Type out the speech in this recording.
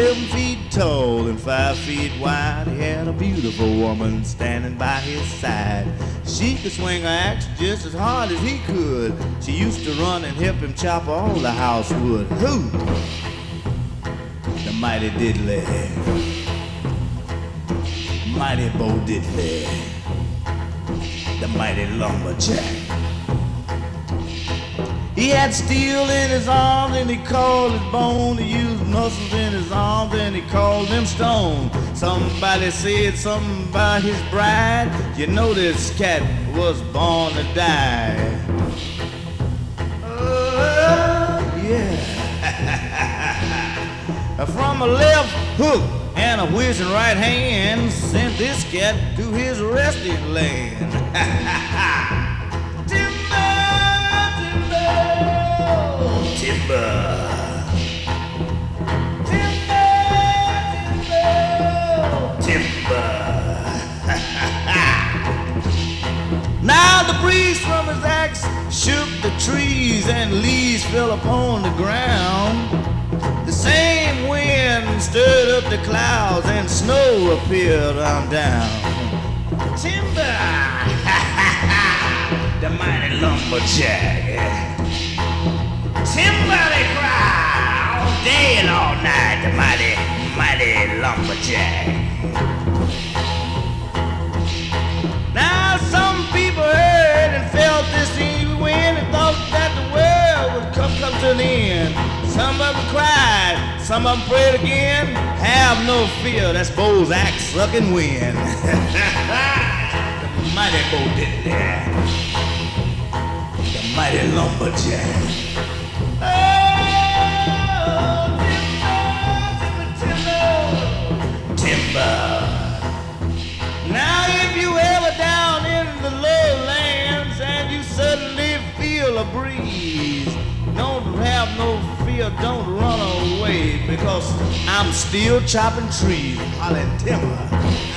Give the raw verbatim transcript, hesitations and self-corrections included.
Seven feet tall and five feet wide, he had a beautiful woman standing by his side. She could swing her axe just as hard as he could. She used to run and help him chop all the house wood. Who? The mighty Diddley, mighty Bo Diddley, the mighty lumberjack. He had steel in his arms and he called it bone. He used muscles in his arms and he called them stone. Somebody said something about his bride. You know this cat was born to die. Oh, yeah. From a left hook and a whizzing right hand sent this cat to his resting land. Timber, timber, timber. Now the breeze from his axe shook the trees and leaves fell upon the ground. The same wind stirred up the clouds and snow appeared on down. Timber, the mighty lumberjack. Timber they cry all day and all night, the mighty, mighty lumberjack. Now some people heard and felt this evil wind and thought that the world would come, come to an end. Some of them cried, some of them prayed again. Have no fear, that's Bo's axe sucking wind. The mighty Bo Diddley, the mighty lumberjack. Now if you ever down in the lowlands and you suddenly feel a breeze, don't have no fear, don't run away, because I'm still chopping trees, hollering timber.